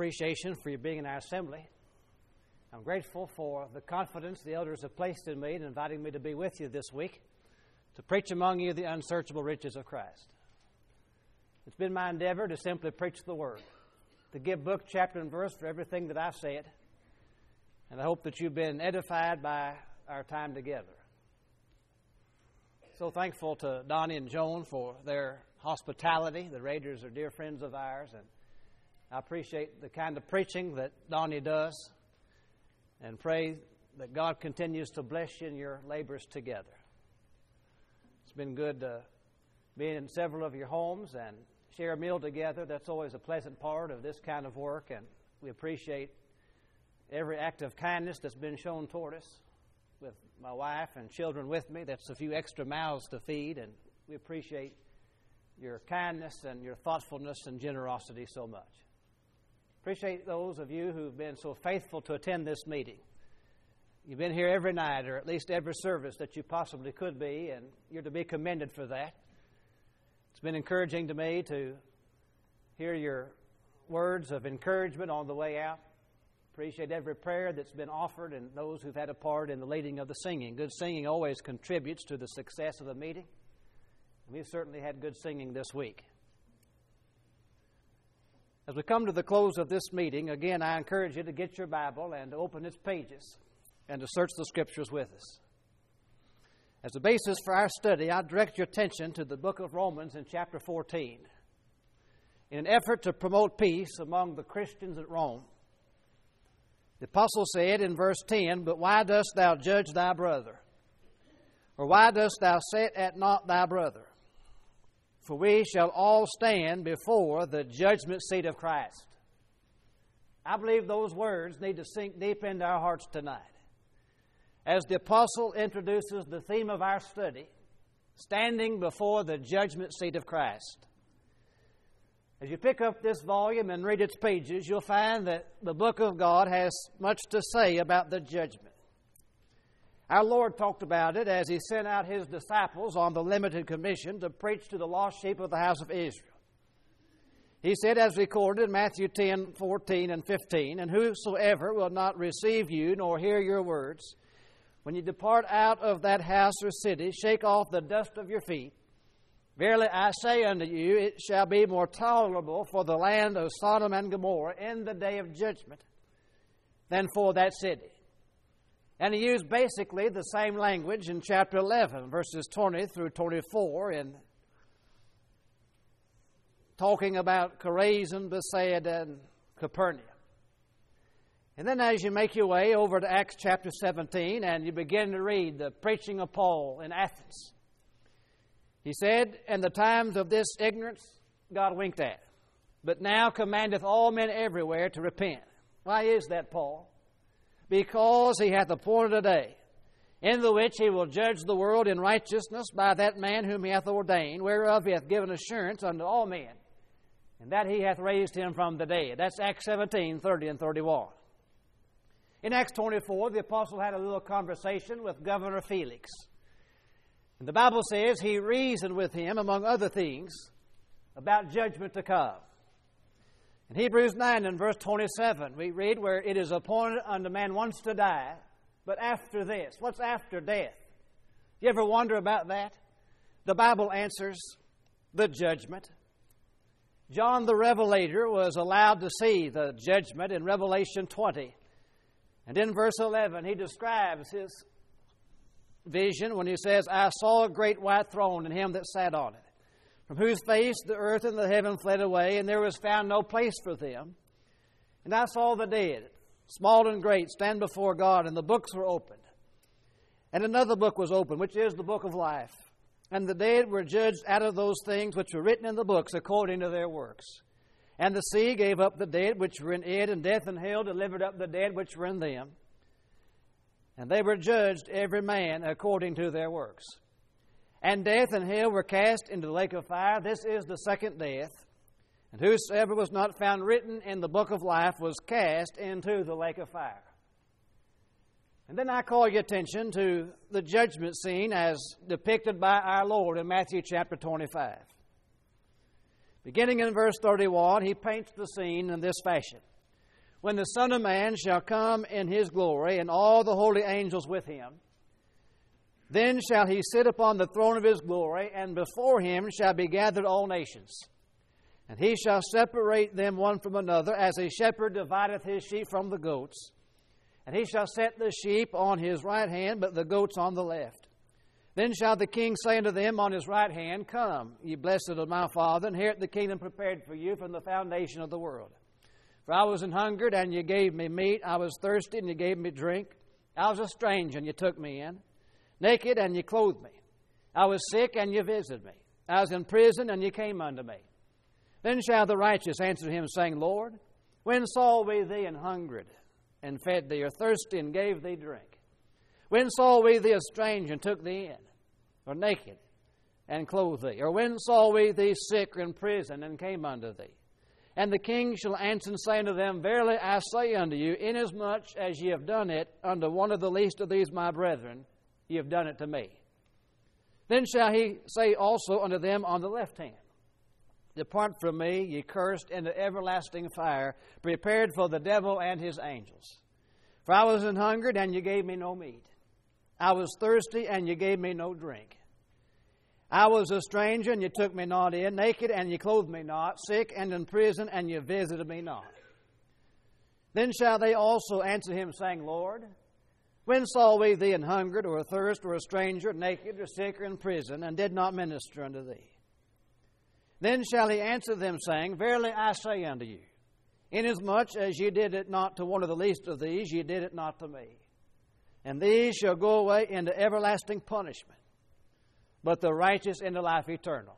appreciation for you being in our assembly. I'm grateful for the confidence the elders have placed in me in inviting me to be with you this week to preach among you the unsearchable riches of Christ. It's been my endeavor to simply preach the Word, to give book, chapter, and verse for everything that I've said, and I hope that you've been edified by our time together. So thankful to Donnie and Joan for their hospitality. The Raiders are dear friends of ours, and I appreciate the kind of preaching that Donnie does, and pray that God continues to bless you in your labors together. It's been good to be in several of your homes and share a meal together. That's always a pleasant part of this kind of work, and we appreciate every act of kindness that's been shown toward us. With my wife and children with me, that's a few extra mouths to feed, and we appreciate your kindness and your thoughtfulness and generosity so much. Appreciate those of you who've been so faithful to attend this meeting. You've been here every night, or at least every service that you possibly could be, and you're to be commended for that. It's been encouraging to me to hear your words of encouragement on the way out. Appreciate every prayer that's been offered and those who've had a part in the leading of the singing. Good singing always contributes to the success of the meeting. We've certainly had good singing this week. As we come to the close of this meeting, again, I encourage you to get your Bible and to open its pages and to search the Scriptures with us. As a basis for our study, I direct your attention to the book of Romans in chapter 14. In an effort to promote peace among the Christians at Rome, the apostle said in verse 10, "But why dost thou judge thy brother? Or why dost thou set at naught thy brother? For we shall all stand before the judgment seat of Christ." I believe those words need to sink deep into our hearts tonight. As the apostle introduces the theme of our study, standing before the judgment seat of Christ. As you pick up this volume and read its pages, you'll find that the book of God has much to say about the judgment. Our Lord talked about it as He sent out His disciples on the limited commission to preach to the lost sheep of the house of Israel. He said, as recorded in Matthew 10, 14, and 15, "And whosoever will not receive you nor hear your words, when you depart out of that house or city, shake off the dust of your feet. Verily I say unto you, it shall be more tolerable for the land of Sodom and Gomorrah in the day of judgment than for that city." And he used basically the same language in chapter 11, verses 20 through 24, in talking about Chorazin, Bethsaida, and Capernaum. And then as you make your way over to Acts chapter 17 and you begin to read the preaching of Paul in Athens, he said, "In the times of this ignorance God winked at, but now commandeth all men everywhere to repent." Why is that, Paul? "Because He hath appointed a day, in the which He will judge the world in righteousness by that man whom He hath ordained, whereof He hath given assurance unto all men, and that He hath raised Him from the dead." That's Acts 17, 30 and 31. In Acts 24, the apostle had a little conversation with Governor Felix. And the Bible says he reasoned with him, among other things, about judgment to come. In Hebrews 9 and verse 27, we read where it is appointed unto man once to die, but after this. What's after death? You ever wonder about that? The Bible answers, the judgment. John the Revelator was allowed to see the judgment in Revelation 20. And in verse 11, he describes his vision when he says, "I saw a great white throne and Him that sat on it, from whose face the earth and the heaven fled away, and there was found no place for them. And I saw the dead, small and great, stand before God, and the books were opened. And another book was opened, which is the book of life. And the dead were judged out of those things which were written in the books according to their works. And the sea gave up the dead which were in it, and death and hell delivered up the dead which were in them. And they were judged every man according to their works. And death and hell were cast into the lake of fire. This is the second death. And whosoever was not found written in the book of life was cast into the lake of fire." And then I call your attention to the judgment scene as depicted by our Lord in Matthew chapter 25. Beginning in verse 31, He paints the scene in this fashion. when the Son of Man shall come in his glory, and all the holy angels with him, then shall he sit upon the throne of his glory, and before him shall be gathered all nations. And he shall separate them one from another, as a shepherd divideth his sheep from the goats. And he shall set the sheep on his right hand, but the goats on the left. Then shall the King say unto them on his right hand, Come, ye blessed of my Father, inherit the kingdom prepared for you from the foundation of the world. For I was an hungered, and ye gave me meat. I was thirsty, and ye gave me drink. I was a stranger, and ye took me in. Naked, and ye clothed me. I was sick, and ye visited me. I was in prison, and ye came unto me. Then shall the righteous answer him, saying, Lord, when saw we thee an hungered, and fed thee, or thirsty, and gave thee drink? When saw we thee a stranger, and took thee in? Or naked, and clothed thee? Or when saw we thee sick, or in prison, and came unto thee? And the King shall answer and say unto them, Verily I say unto you, inasmuch as ye have done it unto one of the least of these my brethren, ye have done it to me. Then shall he say also unto them on the left hand, Depart from me, ye cursed, into everlasting fire, prepared for the devil and his angels. For I was an hungered, and ye gave me no meat. I was thirsty, and ye gave me no drink. I was a stranger, and ye took me not in. Naked, and ye clothed me not. Sick, and in prison, and ye visited me not. Then shall they also answer him, saying, Lord, when saw we thee an hungered, or athirst, or a stranger, naked, or sick, or in prison, and did not minister unto thee? Then shall he answer them, saying, Verily I say unto you, inasmuch as ye did it not to one of the least of these, ye did it not to me. And these shall go away into everlasting punishment, but the righteous into life eternal.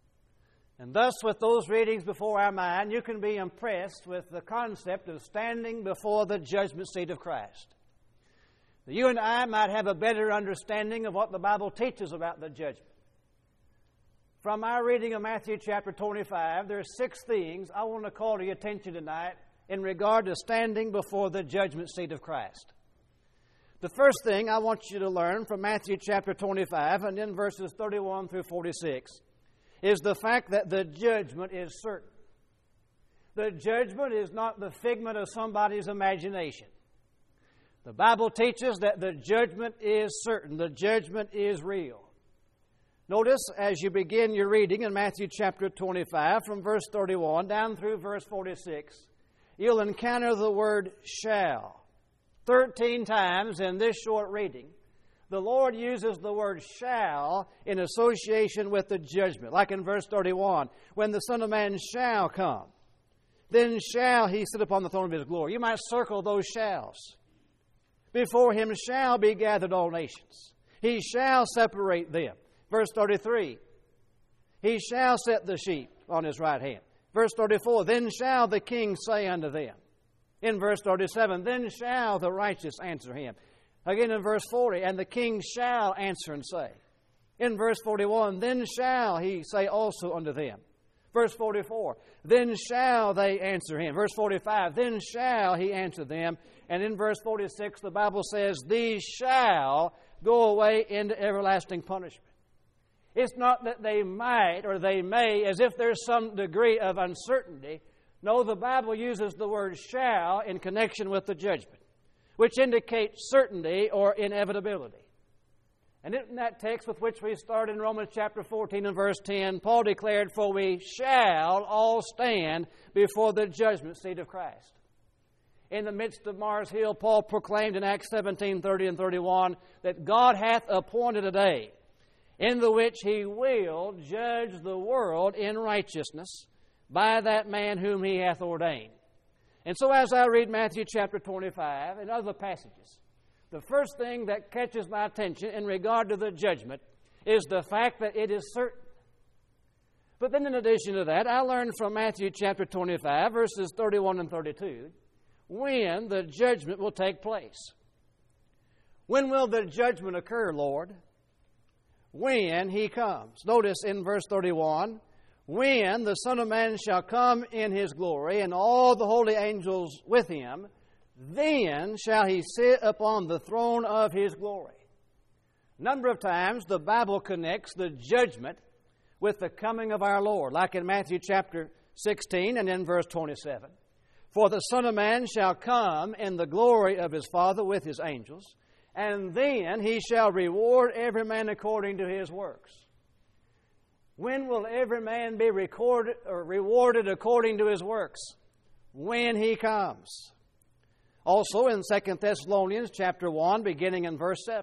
And thus, with those readings before our mind, you can be impressed with the concept of standing before the judgment seat of Christ. You and I might have a better understanding of what the Bible teaches about the judgment. From our reading of Matthew chapter 25, there are 6 things I want to call to your attention tonight in regard to standing before the judgment seat of Christ. The first thing I want you to learn from Matthew chapter 25 and in verses 31 through 46 is the fact that the judgment is certain. The judgment is not the figment of somebody's imagination. The Bible teaches that the judgment is certain. The judgment is real. Notice as you begin your reading in Matthew chapter 25 from verse 31 down through verse 46, you'll encounter the word shall. 13 times in this short reading, the Lord uses the word shall in association with the judgment. Like in verse 31, when the Son of Man shall come, then shall he sit upon the throne of his glory. You might circle those shalls. Before him shall be gathered all nations. He shall separate them. Verse 33, he shall set the sheep on his right hand. Verse 34, then shall the King say unto them. In verse 37, then shall the righteous answer him. Again in verse 40, and the King shall answer and say. In verse 41, then shall he say also unto them. Verse 44, then shall they answer him. Verse 45, then shall he answer them. And in verse 46, the Bible says, these shall go away into everlasting punishment. It's not that they might or they may, as if there's some degree of uncertainty. No, the Bible uses the word shall in connection with the judgment, which indicates certainty or inevitability. And in that text with which we start in Romans chapter 14 and verse 10, Paul declared, for we shall all stand before the judgment seat of Christ. In the midst of Mars Hill, Paul proclaimed in Acts 17:30 and 31 that God hath appointed a day in the which he will judge the world in righteousness by that man whom he hath ordained. And so as I read Matthew chapter 25 and other passages, the first thing that catches my attention in regard to the judgment is the fact that it is certain. But then in addition to that, I learned from Matthew chapter 25, verses 31 and 32, when the judgment will take place. When will the judgment occur, Lord? When he comes. Notice in verse 31, when the Son of Man shall come in his glory, and all the holy angels with him, then shall he sit upon the throne of his glory. A number of times the Bible connects the judgment with the coming of our Lord, like in Matthew chapter 16 and in verse 27. For the Son of Man shall come in the glory of his Father with his angels, and then he shall reward every man according to his works. When will every man be rewarded according to his works? When he comes. Also in 2 Thessalonians chapter 1, beginning in verse 7,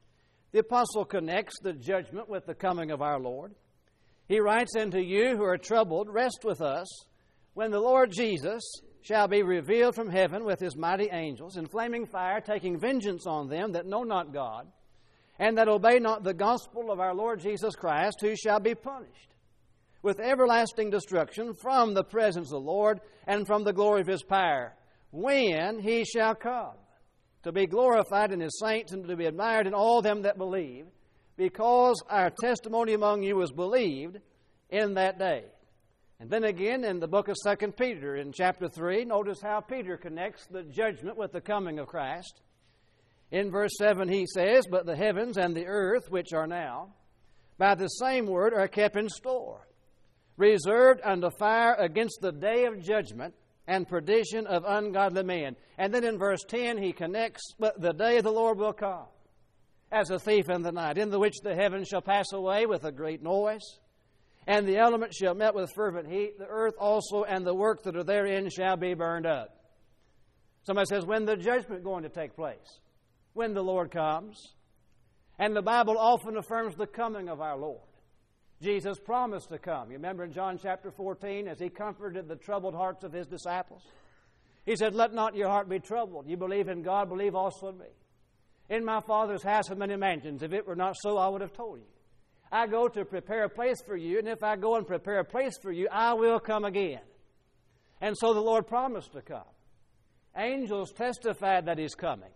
the apostle connects the judgment with the coming of our Lord. He writes, "Unto you who are troubled, rest with us, when the Lord Jesus shall be revealed from heaven with his mighty angels, in flaming fire, taking vengeance on them that know not God, and that obey not the gospel of our Lord Jesus Christ, who shall be punished with everlasting destruction from the presence of the Lord and from the glory of his power, when he shall come, to be glorified in his saints and to be admired in all them that believe, because our testimony among you was believed in that day." And then again in the book of 2 Peter in chapter 3, notice how Peter connects the judgment with the coming of Christ. In verse 7 he says, "But the heavens and the earth, which are now, by the same word are kept in store, reserved unto fire against the day of judgment and perdition of ungodly men." And then in verse 10 he connects, "But the day of the Lord will come, as a thief in the night, in the which the heavens shall pass away with a great noise, and the elements shall melt with fervent heat, the earth also and the works that are therein shall be burned up." Somebody says, when the judgment going to take place? When the Lord comes. And the Bible often affirms the coming of our Lord. Jesus promised to come. You remember in John chapter 14, as he comforted the troubled hearts of his disciples? He said, "Let not your heart be troubled. You believe in God, believe also in me. In my Father's house are many mansions. If it were not so, I would have told you. I go to prepare a place for you, and if I go and prepare a place for you, I will come again." And so the Lord promised to come. Angels testified that he's coming.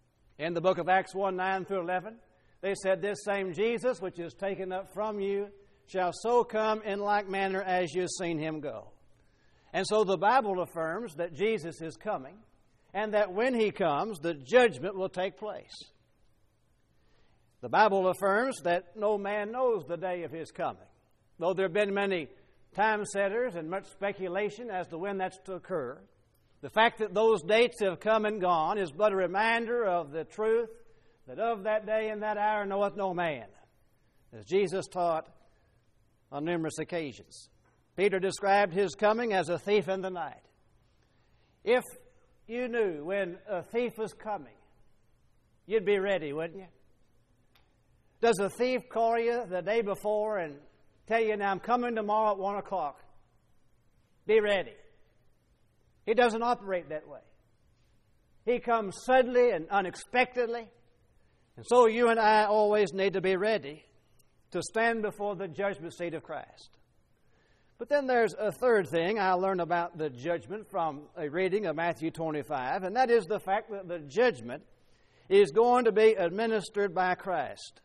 In the book of Acts 1, 9 through 11, they said, "This same Jesus, which is taken up from you, shall so come in like manner as you have seen him go." And so the Bible affirms that Jesus is coming, and that when he comes, the judgment will take place. The Bible affirms that no man knows the day of his coming, though there have been many time setters and much speculation as to when that's to occur. The fact that those dates have come and gone is but a reminder of the truth that of that day and that hour knoweth no man, as Jesus taught on numerous occasions. Peter described his coming as a thief in the night. If you knew when a thief was coming, you'd be ready, wouldn't you? Does a thief call you the day before and tell you, "Now I'm coming tomorrow at 1 o'clock. Be ready"? He doesn't operate that way. He comes suddenly and unexpectedly. And so you and I always need to be ready to stand before the judgment seat of Christ. But then there's a third thing I learned about the judgment from a reading of Matthew 25, and that is the fact that the judgment is going to be administered by Christ.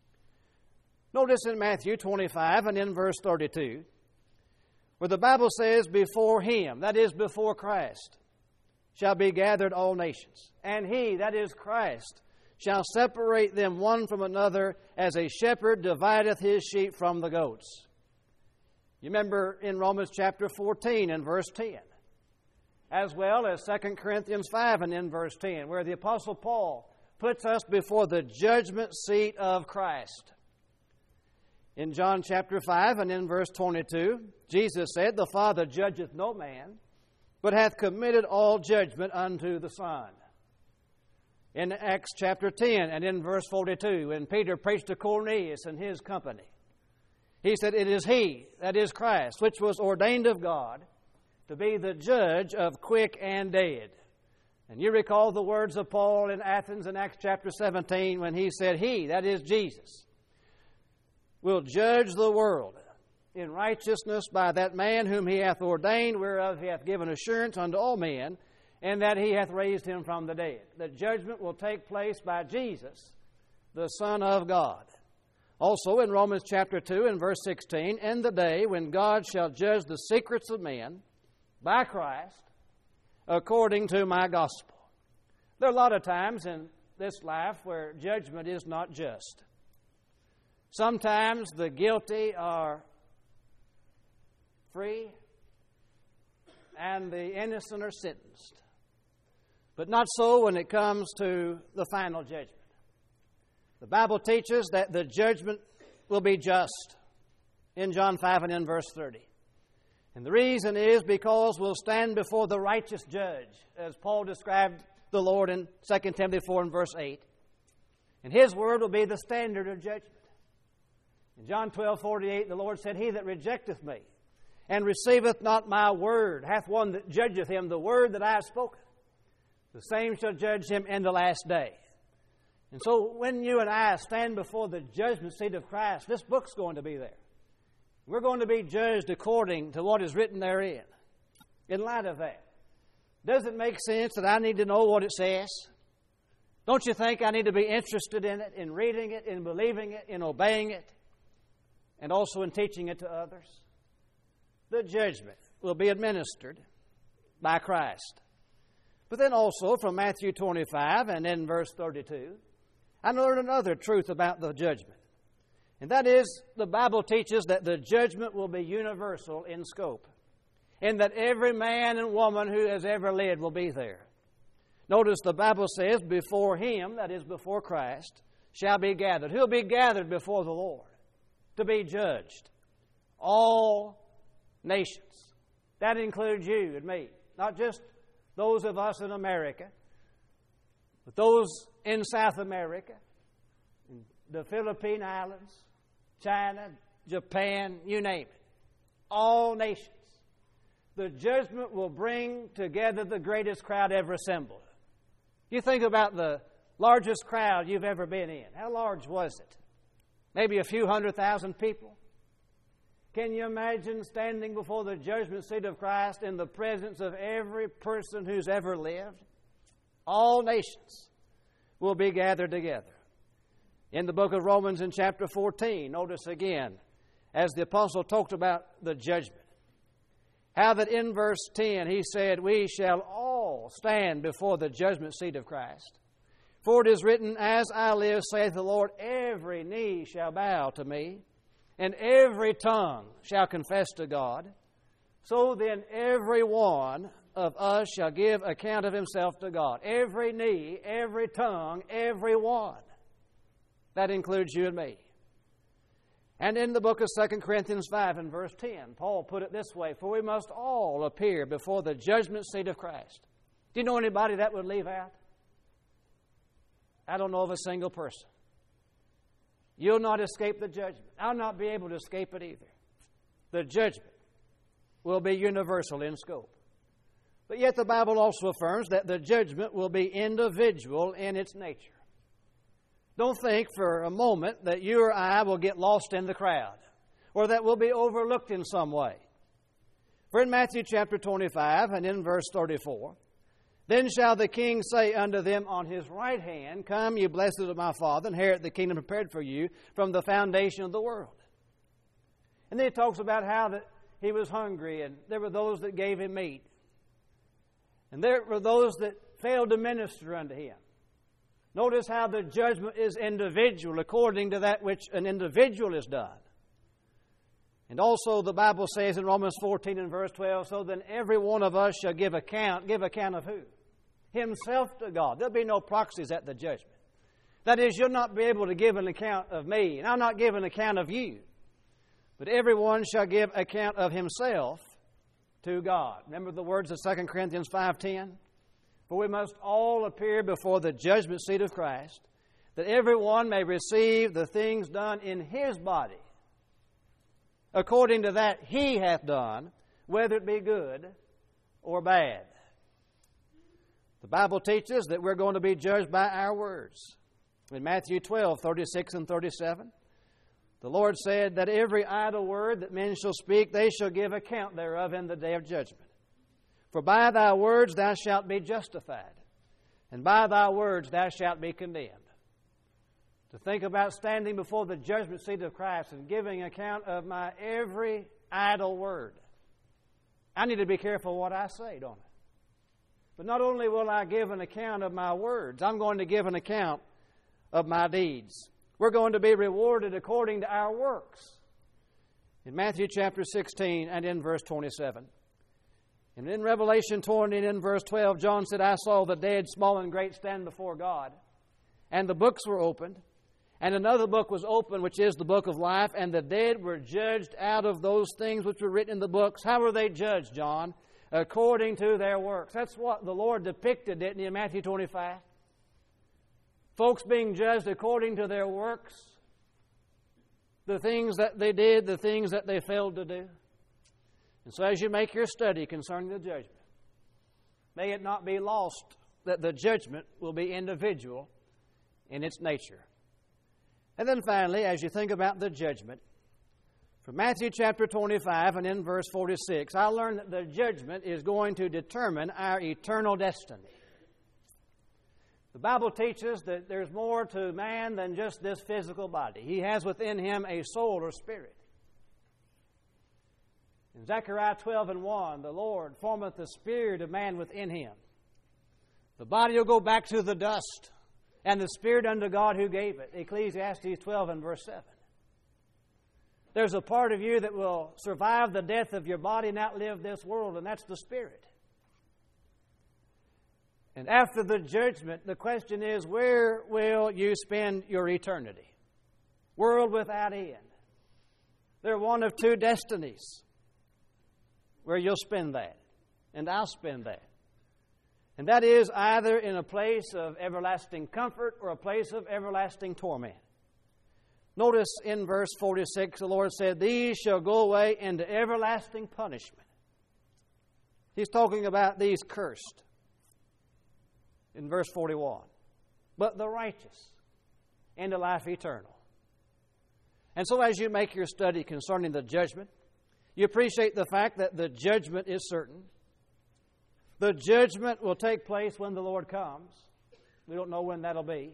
Notice in Matthew 25 and in verse 32, where the Bible says, "Before him," that is before Christ, "shall be gathered all nations. And he," that is Christ, "shall separate them one from another, as a shepherd divideth his sheep from the goats." You remember in Romans chapter 14 and verse 10, as well as 2 Corinthians 5 and in verse 10, where the Apostle Paul puts us before the judgment seat of Christ. In John chapter 5 and in verse 22, Jesus said, "The Father judgeth no man, but hath committed all judgment unto the Son." In Acts chapter 10 and in verse 42, when Peter preached to Cornelius and his company, he said, "It is he," that is Christ, "which was ordained of God to be the judge of quick and dead." And you recall the words of Paul in Athens in Acts chapter 17 when he said, "He," that is Jesus, "will judge the world in righteousness by that man whom he hath ordained, whereof he hath given assurance unto all men, and that he hath raised him from the dead." The judgment will take place by Jesus, the Son of God. Also in Romans chapter 2 and verse 16, "In the day when God shall judge the secrets of men by Christ, according to my gospel." There are a lot of times in this life where judgment is not just. Sometimes the guilty are free and the innocent are sentenced. But not so when it comes to the final judgment. The Bible teaches that the judgment will be just in John 5 and in verse 30. And the reason is because we'll stand before the righteous judge, as Paul described the Lord in 2 Timothy 4 and verse 8. And His word will be the standard of judgment. In John 12:48, the Lord said, He that rejecteth me and receiveth not my word hath one that judgeth him, the word that I have spoken. The same shall judge him in the last day. And so when you and I stand before the judgment seat of Christ, this book's going to be there. We're going to be judged according to what is written therein. In light of that, does it make sense that I need to know what it says? Don't you think I need to be interested in it, in reading it, in believing it, in obeying it, and also in teaching it to others? The judgment will be administered by Christ. But then also from Matthew 25 and in verse 32, I learned another truth about the judgment. And that is, the Bible teaches that the judgment will be universal in scope, and that every man and woman who has ever lived will be there. Notice the Bible says, before Him, that is before Christ, shall be gathered. Who will be gathered before the Lord to be judged? All nations. That includes you and me. Not just those of us in America, but those in South America, the Philippine Islands, China, Japan, you name it. All nations. The judgment will bring together the greatest crowd ever assembled. You think about the largest crowd you've ever been in. How large was it? Maybe a few 100,000 people? Can you imagine standing before the judgment seat of Christ in the presence of every person who's ever lived? All nations will be gathered together. In the book of Romans in chapter 14, notice again, as the apostle talked about the judgment, how that in verse 10 he said, we shall all stand before the judgment seat of Christ. For it is written, as I live, saith the Lord, every knee shall bow to me, and every tongue shall confess to God. So then every one of us shall give account of himself to God. Every knee, every tongue, every one. That includes you and me. And in the book of 2 Corinthians 5 and verse 10, Paul put it this way, for we must all appear before the judgment seat of Christ. Do you know anybody that would leave out? I don't know of a single person. You'll not escape the judgment. I'll not be able to escape it either. The judgment will be universal in scope. But yet the Bible also affirms that the judgment will be individual in its nature. Don't think for a moment that you or I will get lost in the crowd or that we'll be overlooked in some way. For in Matthew chapter 25 and in verse 34, then shall the King say unto them on His right hand, come, you blessed of my Father, inherit the kingdom prepared for you from the foundation of the world. And then He talks about how that He was hungry and there were those that gave Him meat. And there were those that failed to minister unto Him. Notice how the judgment is individual according to that which an individual has done. And also the Bible says in Romans 14 and verse 12, so then every one of us shall give account. Give account of who? Himself to God. There'll be no proxies at the judgment. That is, you'll not be able to give an account of me, and I'll not give an account of you. But everyone shall give account of himself to God. Remember the words of 2 Corinthians 5:10? For we must all appear before the judgment seat of Christ, that everyone may receive the things done in his body, according to that he hath done, whether it be good or bad. The Bible teaches that we're going to be judged by our words. In Matthew 12:36 and 37, the Lord said that every idle word that men shall speak, they shall give account thereof in the day of judgment. For by thy words thou shalt be justified, and by thy words thou shalt be condemned. To think about standing before the judgment seat of Christ and giving account of my every idle word. I need to be careful what I say, don't I? But not only will I give an account of my words, I'm going to give an account of my deeds. We're going to be rewarded according to our works. In Matthew chapter 16 and in verse 27, And in Revelation 20 and in verse 12, John said, I saw the dead, small and great, stand before God. And the books were opened. And another book was opened, which is the book of life. And the dead were judged out of those things which were written in the books. How were they judged, John? According to their works. That's what the Lord depicted, didn't he, in Matthew 25? Folks being judged according to their works. The things that they did, the things that they failed to do. And so as you make your study concerning the judgment, may it not be lost that the judgment will be individual in its nature. And then finally, as you think about the judgment, from Matthew chapter 25 and in verse 46, I learned that the judgment is going to determine our eternal destiny. The Bible teaches that there's more to man than just this physical body. He has within him a soul or spirit. In Zechariah 12 and 1, the Lord formeth the spirit of man within him. The body will go back to the dust, and the spirit unto God who gave it. Ecclesiastes 12 and verse 7. There's a part of you that will survive the death of your body and outlive this world, and that's the spirit. And after the judgment, the question is, where will you spend your eternity? World without end. They're one of two destinies where you'll spend that, and I'll spend that. And that is either in a place of everlasting comfort or a place of everlasting torment. Notice in verse 46, the Lord said, these shall go away into everlasting punishment. He's talking about these cursed in verse 41. But the righteous into life eternal. And so as you make your study concerning the judgment, you appreciate the fact that the judgment is certain. The judgment will take place when the Lord comes. We don't know when that'll be.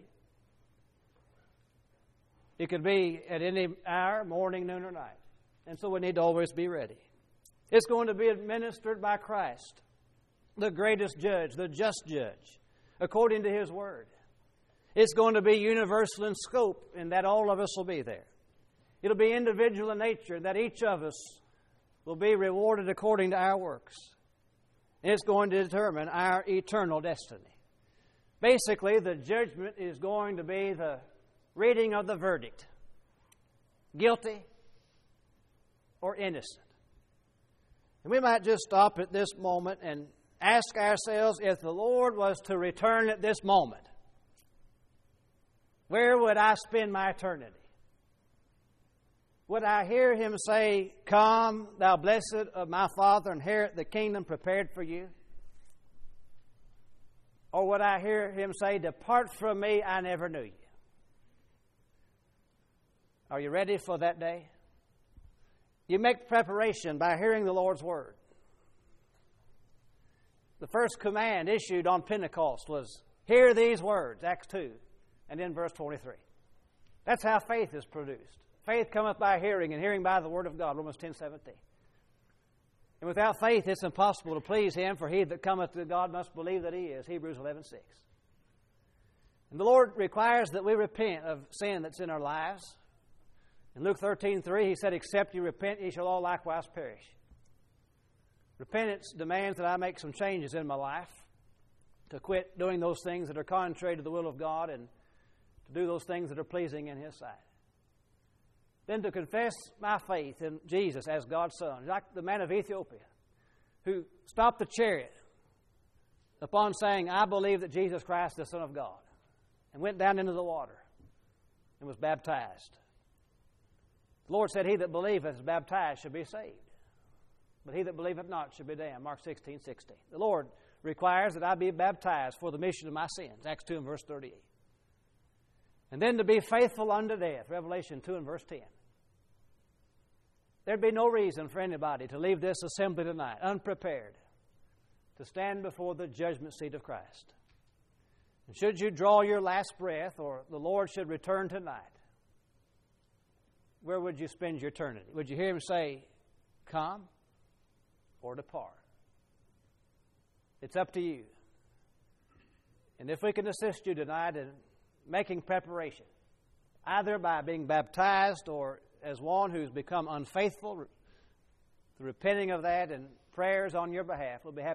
It could be at any hour, morning, noon, or night. And so we need to always be ready. It's going to be administered by Christ, the greatest judge, the just judge, according to His Word. It's going to be universal in scope, in that all of us will be there. It'll be individual in nature, that each of us will be rewarded according to our works. And it's going to determine our eternal destiny. Basically, the judgment is going to be the reading of the verdict. Guilty or innocent. And we might just stop at this moment and ask ourselves, if the Lord was to return at this moment, where would I spend my eternity? Would I hear Him say, come, thou blessed of my Father, inherit the kingdom prepared for you? Or would I hear Him say, depart from me, I never knew you? Are you ready for that day? You make preparation by hearing the Lord's Word. The first command issued on Pentecost was, hear these words, Acts 2, and in verse 23. That's how faith is produced. Faith cometh by hearing, and hearing by the Word of God, Romans 10:17. And without faith it's impossible to please Him, for he that cometh to God must believe that He is, Hebrews 11:6. And the Lord requires that we repent of sin that's in our lives. In Luke 13:3, He said, except you repent, ye shall all likewise perish. Repentance demands that I make some changes in my life, to quit doing those things that are contrary to the will of God and to do those things that are pleasing in His sight. Then to confess my faith in Jesus as God's Son, like the man of Ethiopia who stopped the chariot upon saying, I believe that Jesus Christ is the Son of God, and went down into the water and was baptized. The Lord said, he that believeth is baptized shall be saved, but he that believeth not shall be damned. Mark 16:16. The Lord requires that I be baptized for the remission of my sins. Acts 2 and verse 38. And then to be faithful unto death. Revelation 2 and verse 10. There'd be no reason for anybody to leave this assembly tonight unprepared to stand before the judgment seat of Christ. And should you draw your last breath, or the Lord should return tonight, where would you spend your eternity? Would you hear Him say, come or depart? It's up to you. And if we can assist you tonight in making preparation, either by being baptized or as one who's become unfaithful, the repenting of that and prayers on your behalf. We'll be happy